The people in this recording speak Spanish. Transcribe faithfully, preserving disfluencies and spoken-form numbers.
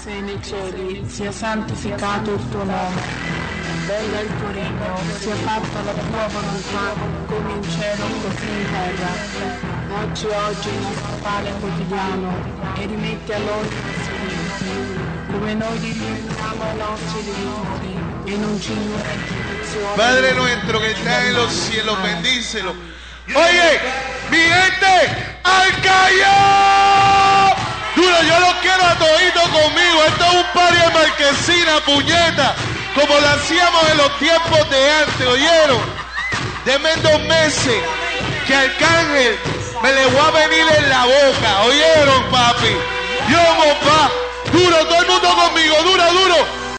sei nei cieli, sia santificato il tuo nome. Venga il tuo regno, sia fatta la tua volontà, come in cielo così in terra. Dacci oggi il nostro pane quotidiano e rimetti a noi i nostri debiti, come noi li rimettiamo ai nostri debitori, e non ci indurre in tentazione. Padre nuestro que está en los cielos, bendícelo. Oye, mi gente, al Callao. Duro, yo los quiero a todito conmigo. Esto es un party de marquesina, puñeta, como lo hacíamos en los tiempos de antes, ¿oyeron? Denme dos meses que Arcángel me le voy a venir en la boca, ¿oyeron, papi? Yo, papá, duro, todo el mundo conmigo, duro, duro.